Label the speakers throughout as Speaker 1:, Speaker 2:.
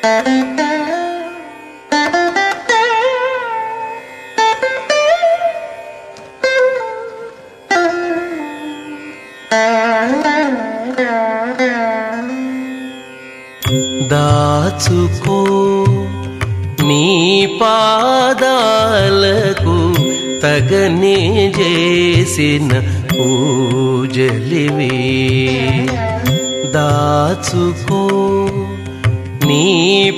Speaker 1: దాచుకో నీ పాదాలకు తగనే చేసిన పూజలివి. దాచుకో నీ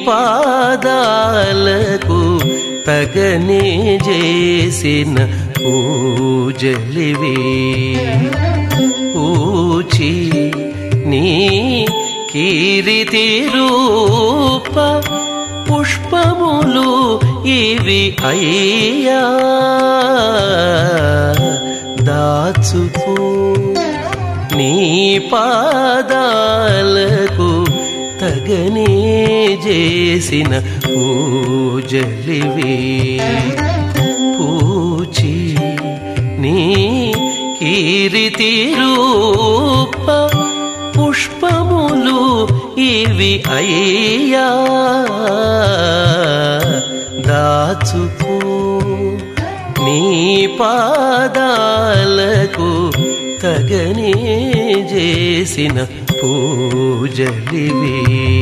Speaker 1: పాదాలకు తగనే చేసిన పూజలివి. పూచి నీ కీర్తి రూప పుష్పములు ఇవి అయ్యా. దాచుకో నీ పాదాలకు తగనే చేసిన పూజలివి. పూచి నీ కీర్తి రూప పుష్పములు ఇవి అయ్యా. దాచుకో నీ పాదాలకు తగనే చేసిన పూజలివి.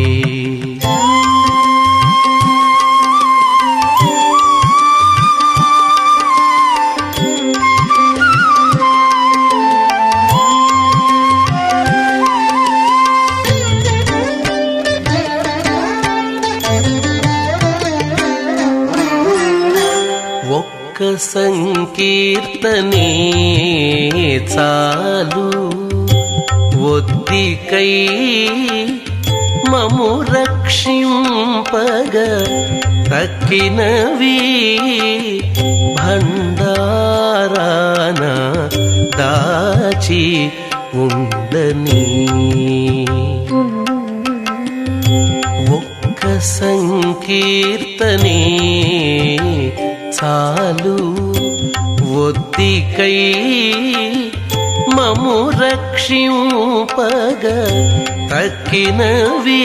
Speaker 1: ఒక్క సంకీర్తనే చాలు ఒద్దికై మము రక్షింపగ తక్కినవి భండారాన దాచి ఉండని. ఒక్క సంకీర్తనే చాలు ఒద్దికై మము రక్షింపగ తక్కినవి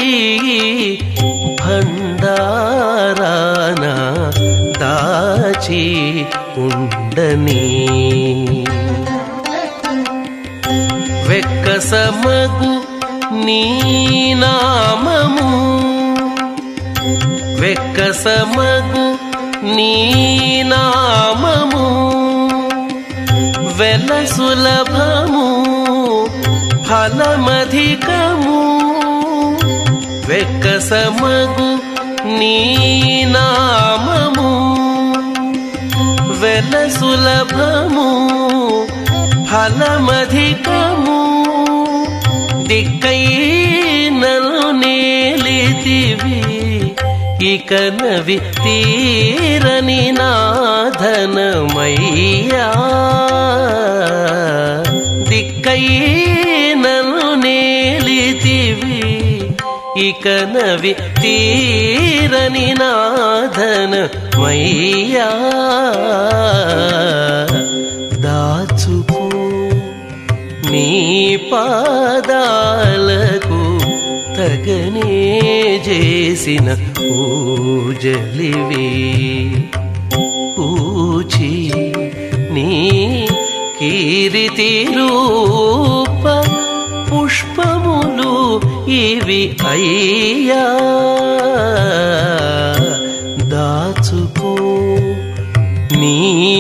Speaker 1: భండారాన దాచి ఉండని. వెక్కసమగు నీ నామము వెక్కసమగు నీ నామము వెల సులభము ఫలమధికము. వెక్కసమగు నీ నామము వెల సులభము ఫలమధికము. దిక్కై నన్ను నేలితివి ఇకనవి తీరని నాధనమయ్యా. దిక్కై నన్ను నేలితివి ఇకనవి తీరని నాధనమయ్యా. దాచుకో నీ పాదాలకు తగనే చేసిన పూజలివి. పూచి నీ కీర్తి రూప పుష్పములు ఇవి అయ్యా. దాచుకో నీ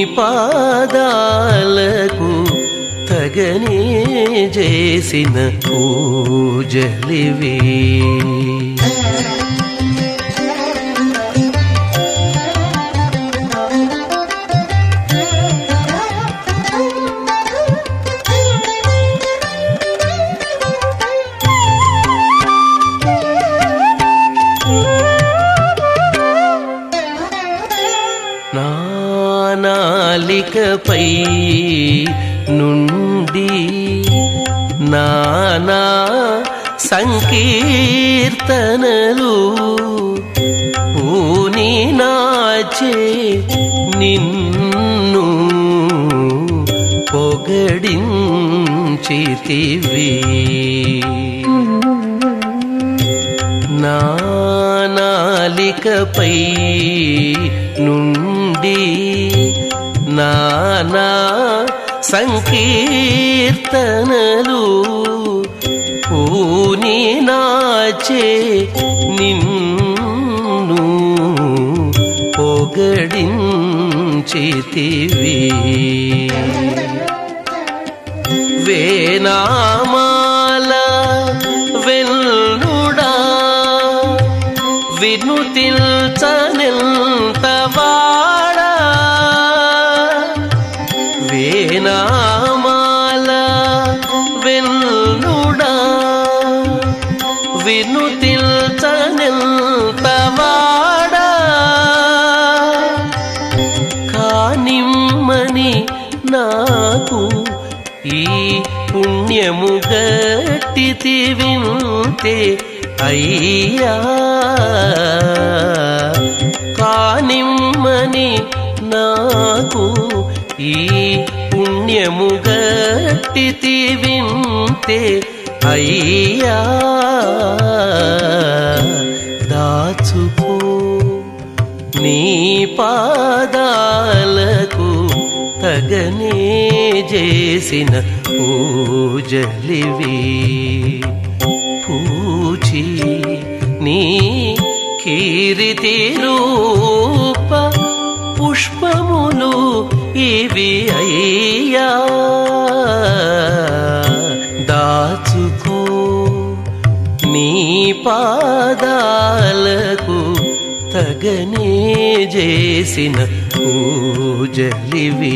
Speaker 1: పాదాలకు తగనే చేసిన పూజలివి. నాలికపై నుండి నానా సంకీర్తనలు పూని నాచే నిన్ను పొగడించితివి. నా నాలికపై నుండి నానా సంకీర్తనలు పూని నాచే నిన్ను పొగడించితివి వేనామాల వెల్లుడా వినుతిల్చనెంతవాడా వేనామాల వెల్లుడా వినుతిల్చనెంతవాడా కానిమ్మని నాకు ఈ పుణ్యము గట్టితి వింతే అయ్యా కానిమ్మని నాకు ఈ పుణ్యము గట్టితి వింతే అయ్యా దాచుకో నీ పాదాలకు తగనే చేసిన పూజలివి పూచి నీ కీర్తి రూప పుష్పములు ఇవి అయ్యా దాచుకో నీ పాదాలకు తగనే చేసిన పూజలివి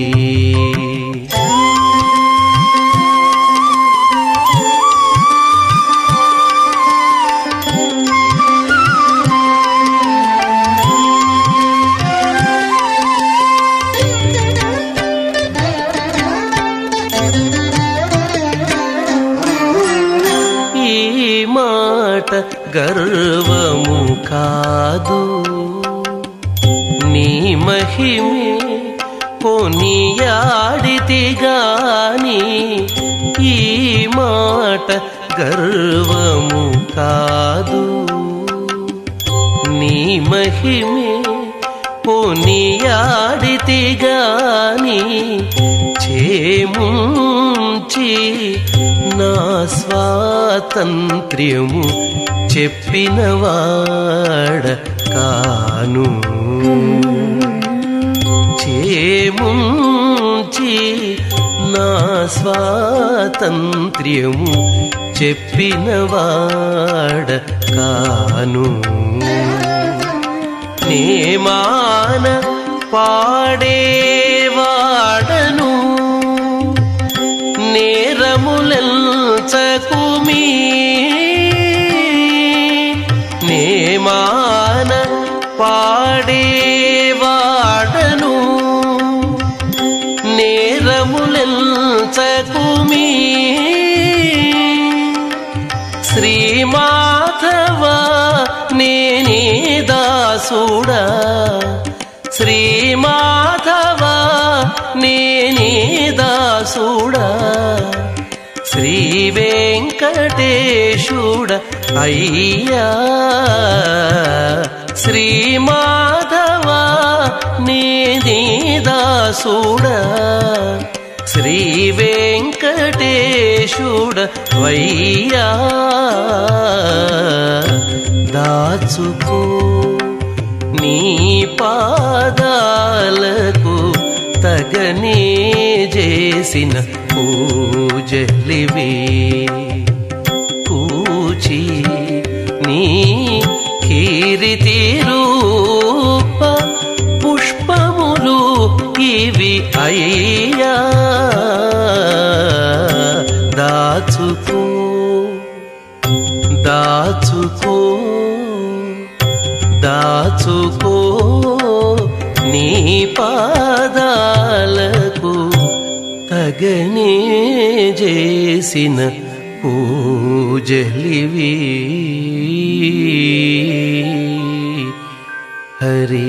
Speaker 1: ఈ మాట గర్వము కాదు నీ మహిమే కొనియాడితి గాని ఈ మాట గర్వము కాదు నీ మహిమే కొనియాడితి గాని చేముంచి నా స్వాతంత్ర్యము చెప్పినవాడ కాను చేముంచి నా స్వాతంత్ర్యము చెప్పినవాడ కాను నేమాన పాడేవాడను నేరములెల్చకుమీ నేమాన పాడేవాడను నేరములెల్చకుమీ శ్రీమాధవ నేనే దాసుడా శ్రీమాధవ నేనే దాసుడా శ్రీ వెంకటేశుడ అయ్యా శ్రీమాధవ నేనే దాసుడా శ్రీ వెంకటేశుడ వయ్యా దాచుకో నీ పాదాలకు తగనే చేసిన పూజలివి పూచి నీ కీర్తి రూప పుష్పములు ఇవి అయ్యా దాచుకో దాచుకో దాచుకో నీ పాదాలకు తగనే చేసిన పూజలివి హరి